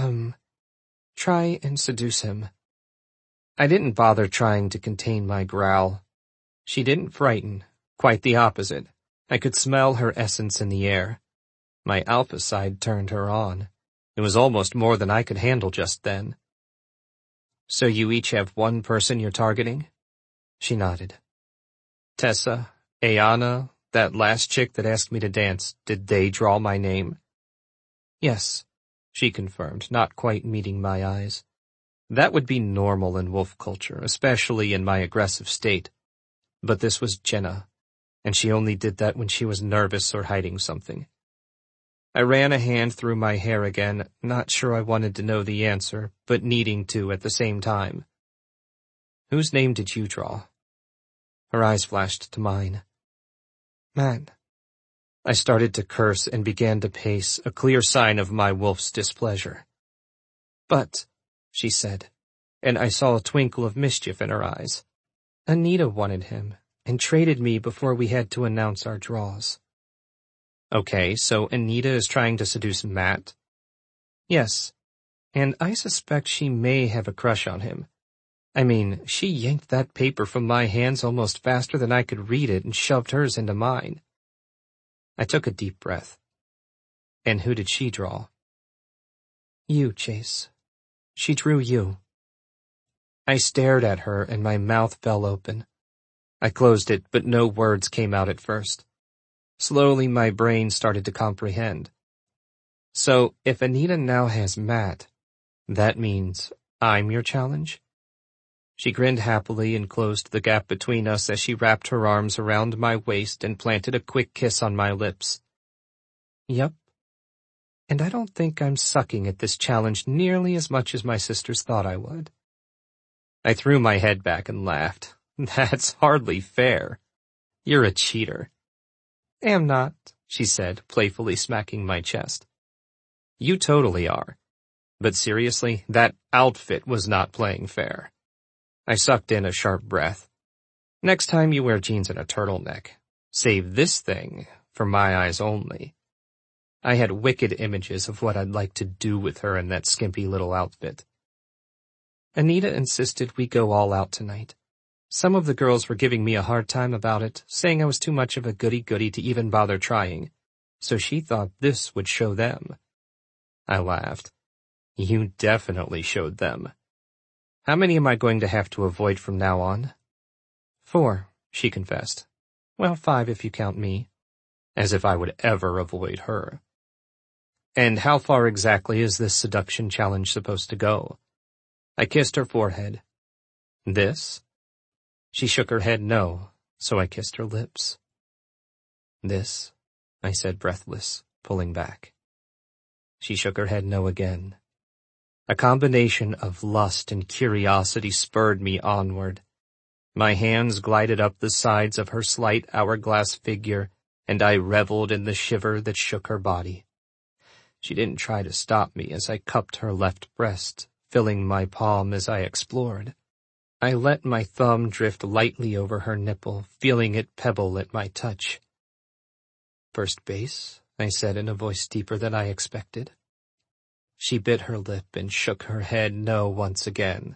try and seduce him. I didn't bother trying to contain my growl. She didn't frighten, quite the opposite. I could smell her essence in the air. My alpha side turned her on. It was almost more than I could handle just then. So you each have one person you're targeting? She nodded. Tessa, Ayana, that last chick that asked me to dance, did they draw my name? Yes, she confirmed, not quite meeting my eyes. That would be normal in wolf culture, especially in my aggressive state. But this was Jenna, and she only did that when she was nervous or hiding something. I ran a hand through my hair again, not sure I wanted to know the answer, but needing to at the same time. Whose name did you draw? Her eyes flashed to mine. Matt. I started to curse and began to pace, a clear sign of my wolf's displeasure. But, she said, and I saw a twinkle of mischief in her eyes. Anita wanted him, and traded me before we had to announce our draws. Okay, so Anita is trying to seduce Matt? Yes, and I suspect she may have a crush on him. I mean, she yanked that paper from my hands almost faster than I could read it and shoved hers into mine. I took a deep breath. And who did she draw? You, Chase. She drew you. I stared at her and my mouth fell open. I closed it, but no words came out at first. Slowly my brain started to comprehend. So, if Anita now has Matt, that means I'm your challenge? She grinned happily and closed the gap between us as she wrapped her arms around my waist and planted a quick kiss on my lips. Yep. And I don't think I'm sucking at this challenge nearly as much as my sisters thought I would. I threw my head back and laughed. That's hardly fair. You're a cheater. Am not, she said, playfully smacking my chest. You totally are. But seriously, that outfit was not playing fair. I sucked in a sharp breath. Next time you wear jeans and a turtleneck, save this thing for my eyes only. I had wicked images of what I'd like to do with her in that skimpy little outfit. Anita insisted we go all out tonight. Some of the girls were giving me a hard time about it, saying I was too much of a goody-goody to even bother trying, so she thought this would show them. I laughed. You definitely showed them. How many am I going to have to avoid from now on? 4, she confessed. Well, 5 if you count me. As if I would ever avoid her. And how far exactly is this seduction challenge supposed to go? I kissed her forehead. This? She shook her head no, so I kissed her lips. This? I said breathless, pulling back. She shook her head no again. A combination of lust and curiosity spurred me onward. My hands glided up the sides of her slight hourglass figure, and I reveled in the shiver that shook her body. She didn't try to stop me as I cupped her left breast, filling my palm as I explored. I let my thumb drift lightly over her nipple, feeling it pebble at my touch. First base, I said in a voice deeper than I expected. She bit her lip and shook her head no once again.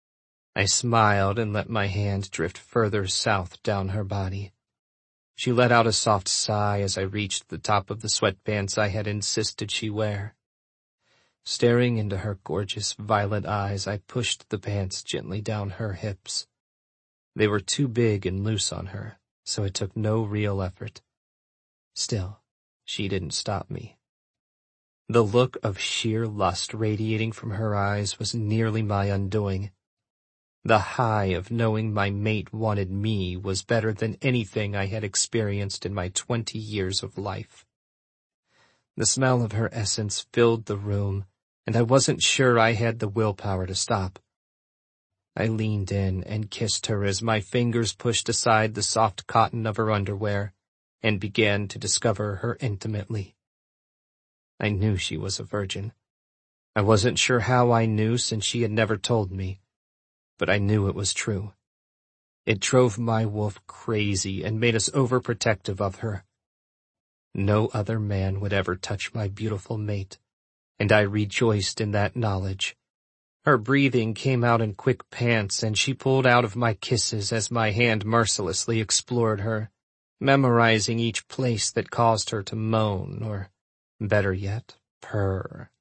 I smiled and let my hand drift further south down her body. She let out a soft sigh as I reached the top of the sweatpants I had insisted she wear. Staring into her gorgeous violet eyes, I pushed the pants gently down her hips. They were too big and loose on her, so it took no real effort. Still, she didn't stop me. The look of sheer lust radiating from her eyes was nearly my undoing. The high of knowing my mate wanted me was better than anything I had experienced in my 20 years of life. The smell of her essence filled the room, and I wasn't sure I had the willpower to stop. I leaned in and kissed her as my fingers pushed aside the soft cotton of her underwear and began to discover her intimately. I knew she was a virgin. I wasn't sure how I knew since she had never told me, but I knew it was true. It drove my wolf crazy and made us overprotective of her. No other man would ever touch my beautiful mate, and I rejoiced in that knowledge. Her breathing came out in quick pants, and she pulled out of my kisses as my hand mercilessly explored her, memorizing each place that caused her to moan, or, better yet, purr.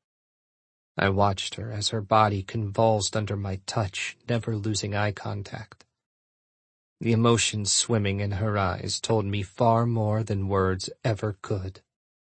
I watched her as her body convulsed under my touch, never losing eye contact. The emotion swimming in her eyes told me far more than words ever could.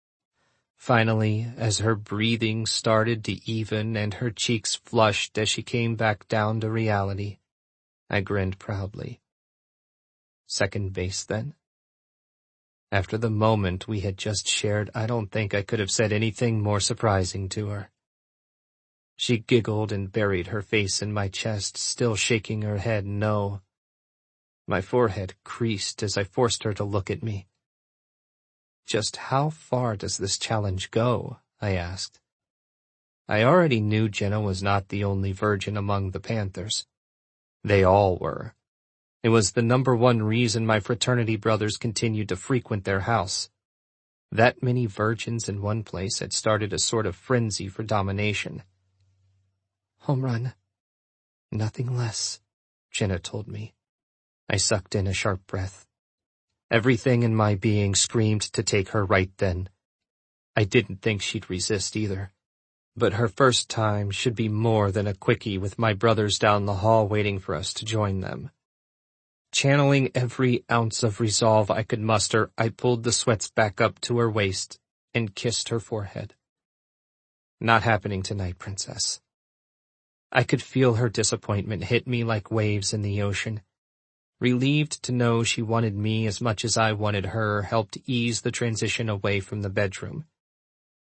Finally, as her breathing started to even and her cheeks flushed as she came back down to reality, I grinned proudly. Second base, then? After the moment we had just shared, I don't think I could have said anything more surprising to her. She giggled and buried her face in my chest, still shaking her head no. My forehead creased as I forced her to look at me. Just how far does this challenge go? I asked. I already knew Jenna was not the only virgin among the Panthers. They all were. It was the #1 reason my fraternity brothers continued to frequent their house. That many virgins in one place had started a sort of frenzy for domination. Home run. Nothing less, Jenna told me. I sucked in a sharp breath. Everything in my being screamed to take her right then. I didn't think she'd resist either. But her first time should be more than a quickie with my brothers down the hall waiting for us to join them. Channeling every ounce of resolve I could muster, I pulled the sweats back up to her waist and kissed her forehead. Not happening tonight, Princess. I could feel her disappointment hit me like waves in the ocean. Relieved to know she wanted me as much as I wanted her helped ease the transition away from the bedroom.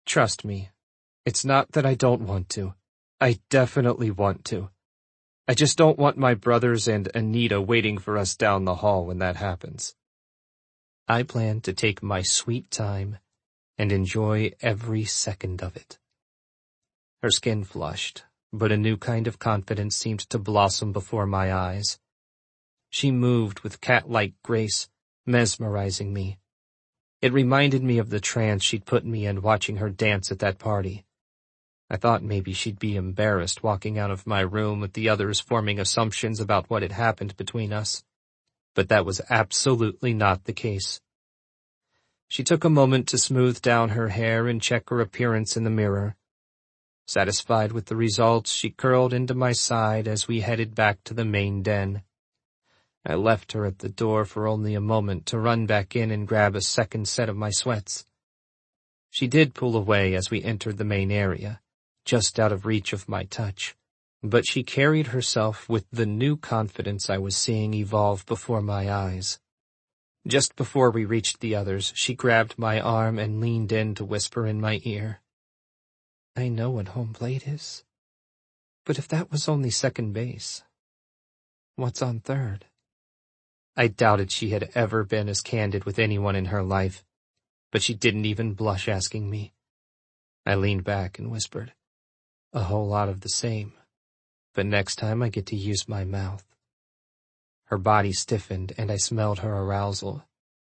Trust me, it's not that I don't want to. I definitely want to. I just don't want my brothers and Anita waiting for us down the hall when that happens. I plan to take my sweet time and enjoy every second of it. Her skin flushed, but a new kind of confidence seemed to blossom before my eyes. She moved with cat-like grace, mesmerizing me. It reminded me of the trance she'd put me in watching her dance at that party. I thought maybe she'd be embarrassed walking out of my room with the others forming assumptions about what had happened between us. But that was absolutely not the case. She took a moment to smooth down her hair and check her appearance in the mirror. Satisfied with the results, she curled into my side as we headed back to the main den. I left her at the door for only a moment to run back in and grab a second set of my sweats. She did pull away as we entered the main area, just out of reach of my touch, but she carried herself with the new confidence I was seeing evolve before my eyes. Just before we reached the others, she grabbed my arm and leaned in to whisper in my ear. I know what home plate is, but if that was only second base, what's on third? I doubted she had ever been as candid with anyone in her life, but she didn't even blush asking me. I leaned back and whispered, a whole lot of the same, but next time I get to use my mouth. Her body stiffened and I smelled her arousal.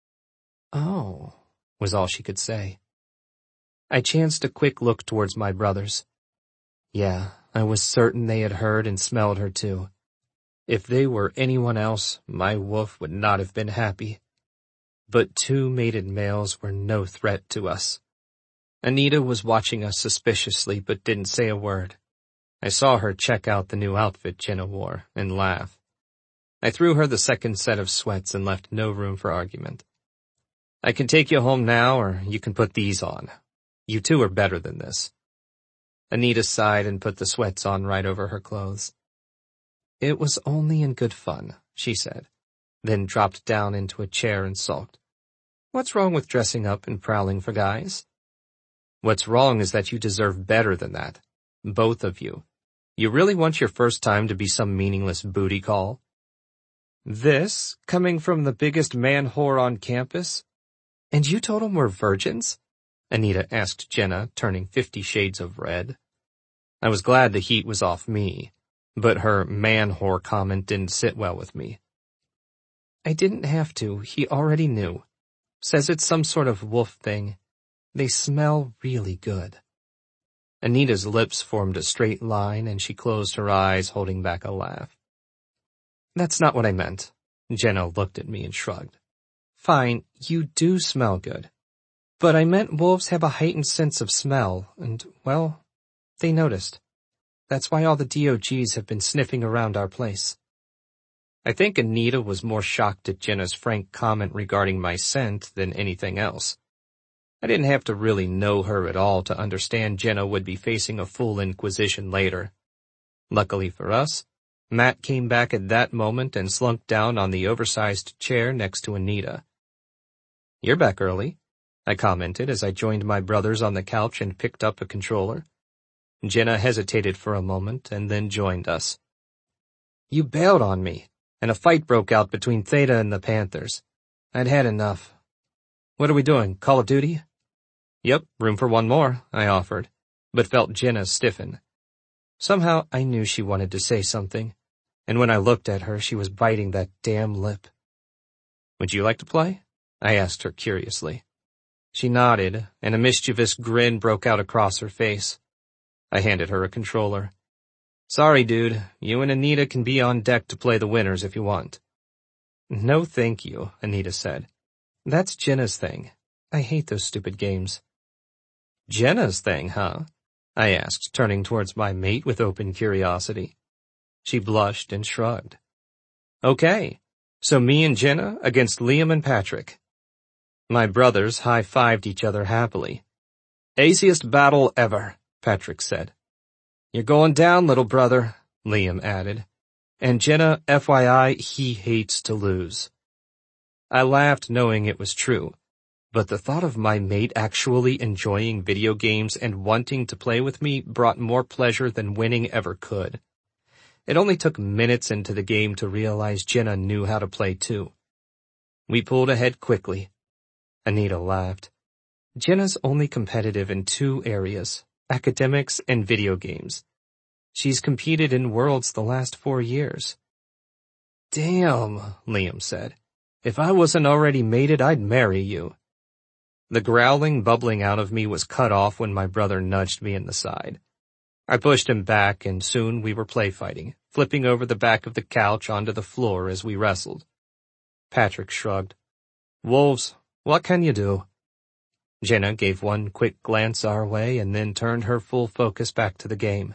Oh, was all she could say. I chanced a quick look towards my brothers. Yeah, I was certain they had heard and smelled her too. If they were anyone else, my wolf would not have been happy. But two mated males were no threat to us. Anita was watching us suspiciously but didn't say a word. I saw her check out the new outfit Jenna wore and laugh. I threw her the second set of sweats and left no room for argument. I can take you home now, or you can put these on. You two are better than this. Anita sighed and put the sweats on right over her clothes. It was only in good fun, she said, then dropped down into a chair and sulked. What's wrong with dressing up and prowling for guys? What's wrong is that you deserve better than that. Both of you. You really want your first time to be some meaningless booty call? This, coming from the biggest man whore on campus? And you told him we're virgins? Anita asked Jenna, turning 50 shades of red. I was glad the heat was off me, but her man whore comment didn't sit well with me. I didn't have to, he already knew. Says it's some sort of wolf thing. They smell really good. Anita's lips formed a straight line and she closed her eyes, holding back a laugh. That's not what I meant. Jenna looked at me and shrugged. Fine, you do smell good. But I meant wolves have a heightened sense of smell, and, well, they noticed. That's why all the DOGs have been sniffing around our place. I think Anita was more shocked at Jenna's frank comment regarding my scent than anything else. I didn't have to really know her at all to understand Jenna would be facing a full inquisition later. Luckily for us, Matt came back at that moment and slunk down on the oversized chair next to Anita. You're back early, I commented as I joined my brothers on the couch and picked up a controller. Jenna hesitated for a moment and then joined us. You bailed on me, and a fight broke out between Theta and the Panthers. I'd had enough. What are we doing, Call of Duty? Yep, room for one more, I offered, but felt Jenna stiffen. Somehow I knew she wanted to say something, and when I looked at her, she was biting that damn lip. Would you like to play? I asked her curiously. She nodded, and a mischievous grin broke out across her face. I handed her a controller. Sorry, dude, you and Anita can be on deck to play the winners if you want. No thank you, Anita said. That's Jenna's thing. I hate those stupid games. Jenna's thing, huh? I asked, turning towards my mate with open curiosity. She blushed and shrugged. Okay, so me and Jenna against Liam and Patrick. My brothers high-fived each other happily. Easiest battle ever, Patrick said. You're going down, little brother, Liam added. And Jenna, FYI, he hates to lose. I laughed knowing it was true, but the thought of my mate actually enjoying video games and wanting to play with me brought more pleasure than winning ever could. It only took minutes into the game to realize Jenna knew how to play too. We pulled ahead quickly. Anita laughed. Jenna's only competitive in 2 areas, academics and video games. She's competed in Worlds the last 4 years. Damn, Liam said. If I wasn't already mated, I'd marry you. The growling bubbling out of me was cut off when my brother nudged me in the side. I pushed him back and soon we were play fighting, flipping over the back of the couch onto the floor as we wrestled. Patrick shrugged. Wolves, what can you do? Jenna gave one quick glance our way and then turned her full focus back to the game.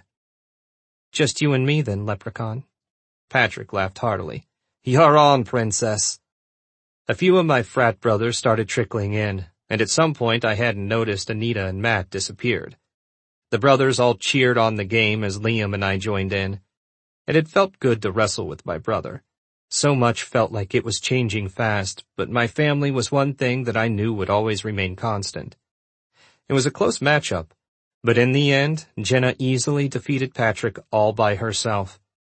Just you and me then, Leprechaun. Patrick laughed heartily. You're on, princess. A few of my frat brothers started trickling in, and at some point I hadn't noticed Anita and Matt disappeared. The brothers all cheered on the game as Liam and I joined in. It had felt good to wrestle with my brother. So much felt like it was changing fast, but my family was one thing that I knew would always remain constant. It was a close matchup, but in the end, Jenna easily defeated Patrick all by herself.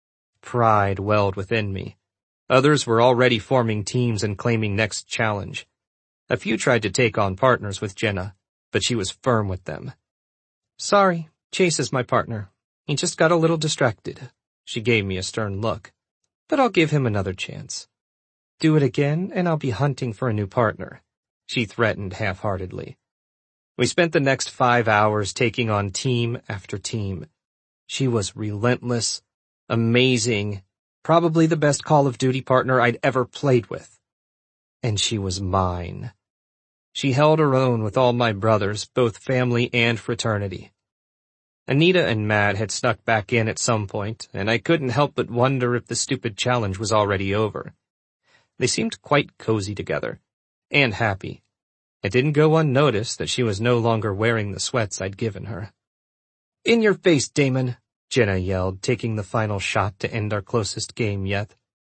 Pride welled within me. Others were already forming teams and claiming next challenge. A few tried to take on partners with Jenna, but she was firm with them. Sorry, Chase is my partner. He just got a little distracted. She gave me a stern look. But I'll give him another chance. Do it again, and I'll be hunting for a new partner, she threatened half-heartedly. We spent the next 5 hours taking on team after team. She was relentless, amazing, probably the best Call of Duty partner I'd ever played with. And she was mine. She held her own with all my brothers, both family and fraternity. Anita and Matt had snuck back in at some point, and I couldn't help but wonder if the stupid challenge was already over. They seemed quite cozy together, and happy. It didn't go unnoticed that she was no longer wearing the sweats I'd given her. In your face, Damon, Jenna yelled, taking the final shot to end our closest game yet.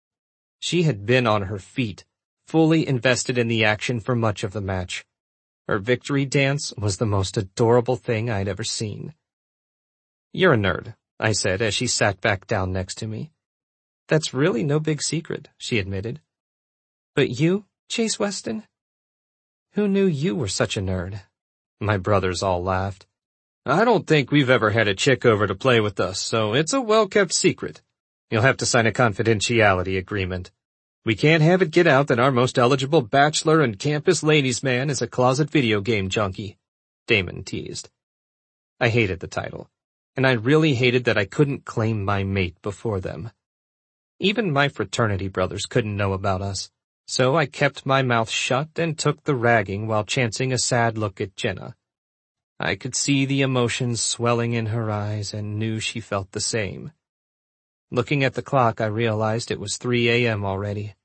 She had been on her feet, fully invested in the action for much of the match. Her victory dance was the most adorable thing I'd ever seen. You're a nerd, I said as she sat back down next to me. That's really no big secret, she admitted. But you, Chase Weston? Who knew you were such a nerd? My brothers all laughed. I don't think we've ever had a chick over to play with us, so it's a well-kept secret. You'll have to sign a confidentiality agreement. We can't have it get out that our most eligible bachelor and campus ladies man is a closet video game junkie, Damon teased. I hated the title, and I really hated that I couldn't claim my mate before them. Even my fraternity brothers couldn't know about us, so I kept my mouth shut and took the ragging while chancing a sad look at Jenna. I could see the emotions swelling in her eyes and knew she felt the same. Looking at the clock, I realized it was 3 a.m. already.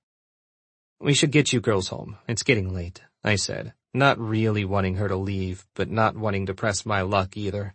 We should get you girls home. It's getting late, I said, not really wanting her to leave, but not wanting to press my luck either.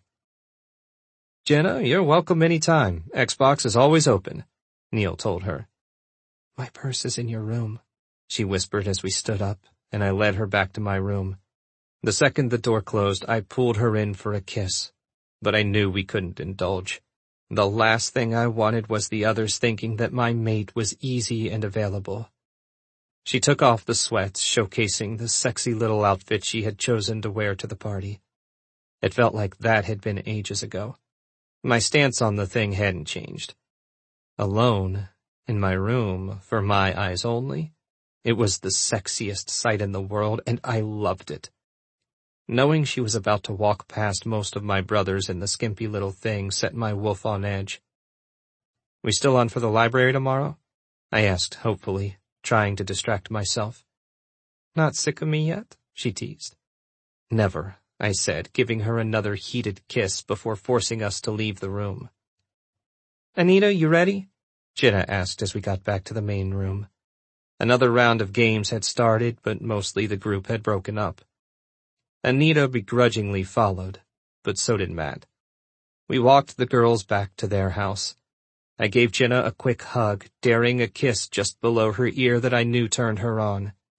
Jenna, you're welcome any time. Xbox is always open, Neil told her. My purse is in your room, she whispered as we stood up, and I led her back to my room. The second the door closed, I pulled her in for a kiss, but I knew we couldn't indulge. The last thing I wanted was the others thinking that my mate was easy and available. She took off the sweats, showcasing the sexy little outfit she had chosen to wear to the party. It felt like that had been ages ago. My stance on the thing hadn't changed. Alone, in my room, for my eyes only, it was the sexiest sight in the world, and I loved it. Knowing she was about to walk past most of my brothers in the skimpy little thing set my wolf on edge. We still on for the library tomorrow? I asked hopefully, trying to distract myself. Not sick of me yet? She teased. Never, I said, giving her another heated kiss before forcing us to leave the room. Anita, you ready? Jenna asked as we got back to the main room. Another round of games had started, but mostly the group had broken up. Anita begrudgingly followed, but so did Matt. We walked the girls back to their house. I gave Jenna a quick hug, daring a kiss just below her ear that I knew turned her on.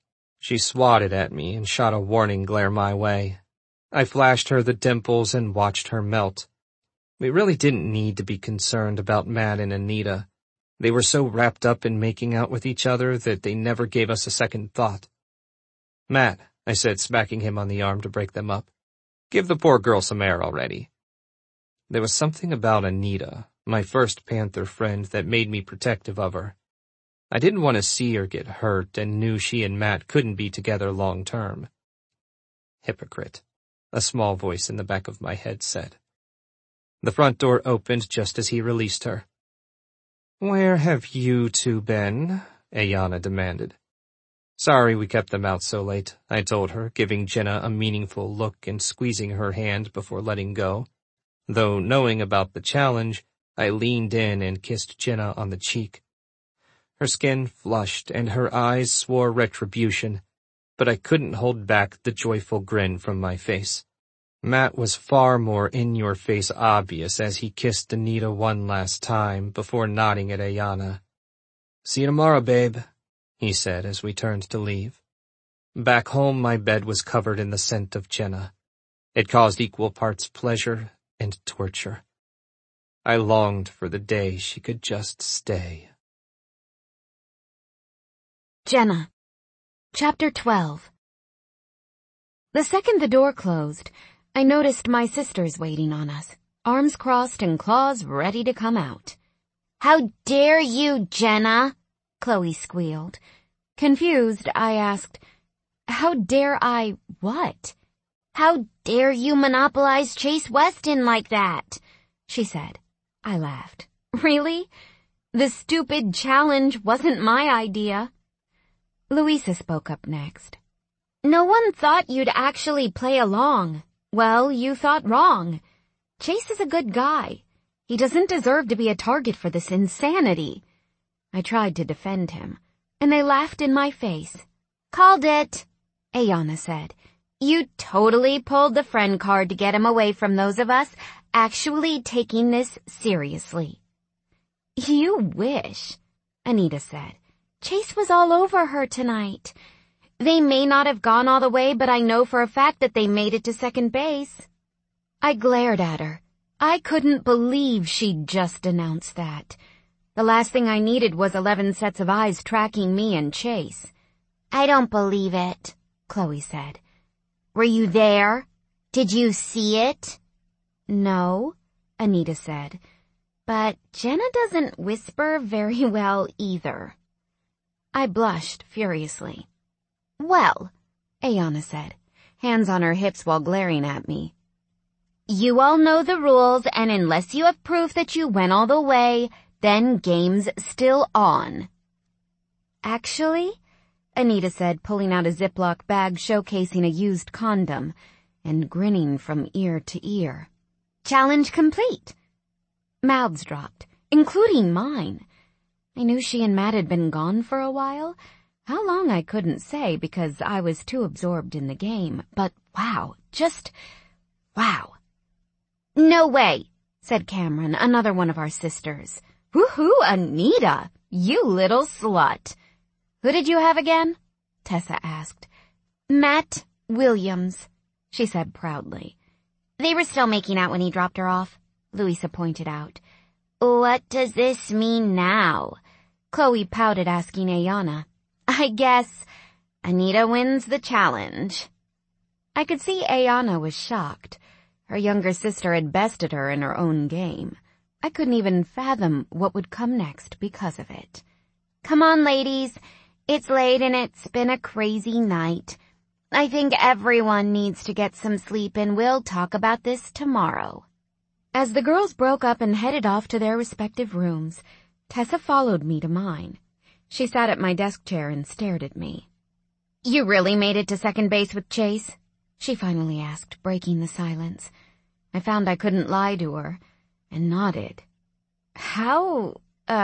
She swatted at me and shot a warning glare my way. I flashed her the dimples and watched her melt. We really didn't need to be concerned about Matt and Anita. They were so wrapped up in making out with each other that they never gave us a second thought. "Matt," I said, smacking him on the arm to break them up, "give the poor girl some air already." There was something about Anita, my first Panther friend, that made me protective of her. I didn't want to see her get hurt and knew she and Matt couldn't be together long term. "Hypocrite," a small voice in the back of my head said. The front door opened just as he released her. "Where have you two been?" Ayana demanded. "Sorry we kept them out so late," I told her, giving Jenna a meaningful look and squeezing her hand before letting go. Though knowing about the challenge, I leaned in and kissed Jenna on the cheek. Her skin flushed and her eyes swore retribution, but I couldn't hold back the joyful grin from my face. Matt was far more in-your-face obvious as he kissed Anita one last time before nodding at Ayana. "See you tomorrow, babe," he said as we turned to leave. Back home, my bed was covered in the scent of Jenna. It caused equal parts pleasure and torture. I longed for the day she could just stay. Jenna. Chapter 12. The second the door closed, I noticed my sisters waiting on us, arms crossed and claws ready to come out. "How dare you, Jenna?" Chloe squealed. Confused, I asked, "How dare I what?" "How dare you monopolize Chase Weston like that?" she said. I laughed. "Really? The stupid challenge wasn't my idea." Louisa spoke up next. "No one thought you'd actually play along. Well, you thought wrong. Chase is a good guy. He doesn't deserve to be a target for this insanity." I tried to defend him, and they laughed in my face. "Called it," Ayana said. "You totally pulled the friend card to get him away from those of us actually taking this seriously." "You wish," Anita said. "Chase was all over her tonight. They may not have gone all the way, but I know for a fact that they made it to second base." I glared at her. I couldn't believe she'd just announced that. The last thing I needed was 11 sets of eyes tracking me and Chase. "I don't believe it," Chloe said. "Were you there? Did you see it?" "No," Anita said. "But Jenna doesn't whisper very well either." I blushed furiously. "Well," Ayana said, hands on her hips while glaring at me, "you all know the rules, and unless you have proof that you went all the way, then game's still on." "Actually," Anita said, pulling out a Ziploc bag showcasing a used condom and grinning from ear to ear. "Challenge complete." Mouths dropped, including mine. I knew she and Matt had been gone for a while. How long I couldn't say because I was too absorbed in the game, but wow, just wow. "No way," said Cameron, another one of our sisters. "Woohoo, Anita, you little slut." "Who did you have again?" Tessa asked. "Matt Williams," she said proudly. "They were still making out when he dropped her off," Louisa pointed out. "What does this mean now?" Chloe pouted, asking Ayana. "I guess Anita wins the challenge." I could see Ayana was shocked. Her younger sister had bested her in her own game. I couldn't even fathom what would come next because of it. "Come on, ladies. It's late and it's been a crazy night. I think everyone needs to get some sleep and we'll talk about this tomorrow." As the girls broke up and headed off to their respective rooms, Tessa followed me to mine. She sat at my desk chair and stared at me. "You really made it to second base with Chase?" she finally asked, breaking the silence. I found I couldn't lie to her, and nodded. How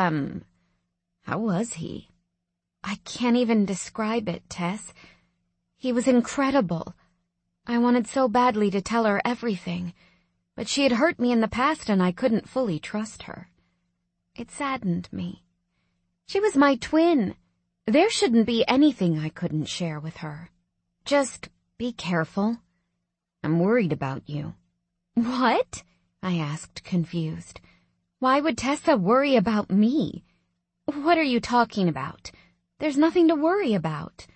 was he?" "I can't even describe it, Tess. He was incredible. I wanted so badly to tell her everything, but she had hurt me in the past and I couldn't fully trust her. It saddened me. She was my twin, There shouldn't be anything I couldn't share with her. Just be careful. I'm worried about you. What? I asked, confused. Why would Tessa worry about me? What are you talking about? There's nothing to worry about.